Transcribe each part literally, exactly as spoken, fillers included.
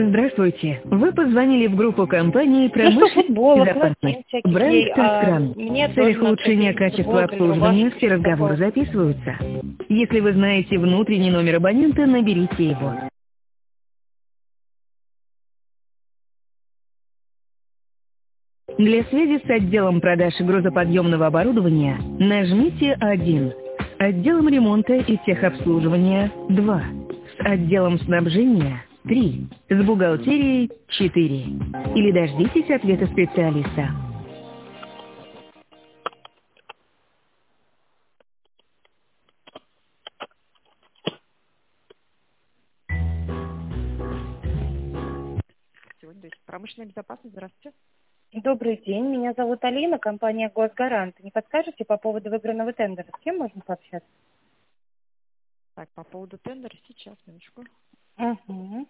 Здравствуйте. Вы позвонили в группу компании Ну что, «Промышленность футбол, и безопасность». пластин всяких Бренд ей, а «Таскран». мне В целях тоже надо улучшения купить качества футболку или обслуживания рубашку, все что-то разговоры такое. записываются. Если вы знаете внутренний номер абонента, наберите его. Для связи с отделом продаж грузоподъемного оборудования нажмите один. С отделом ремонта и техобслуживания два. С отделом снабжения три. С бухгалтерией четыре. Или дождитесь ответа специалиста. Сегодня, то есть промышленная безопасность, здравствуйте. Добрый день, меня зовут Алина, компания «Госгарант». Не подскажете по поводу выигранного тендера, с кем можно пообщаться? Так, по поводу тендера, сейчас, минуточку. Угу.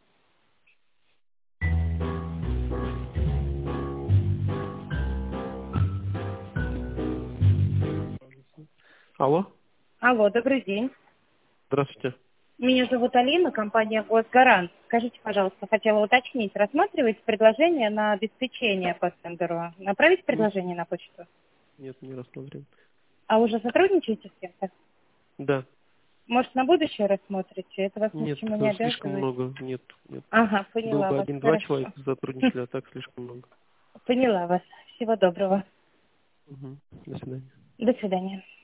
Алло, Алло, добрый день. здравствуйте. Меня зовут Алина, компания «Госгарант». Скажите, пожалуйста, хотела уточнить, рассматриваете предложение на обеспечение по тендеру? Направить Нет, предложение на почту? нет, не рассмотрим. А уже сотрудничаете с кем-то? Да, Может, на будущее рассмотрите? Это вас ни к нет, чему не э, слишком обязывает? много, нет, нет. Ага, Был поняла бы вас. один-два Хорошо. человека сотрудничали, а так слишком много. Поняла вас. Всего доброго. Мгм. До свидания. До свидания.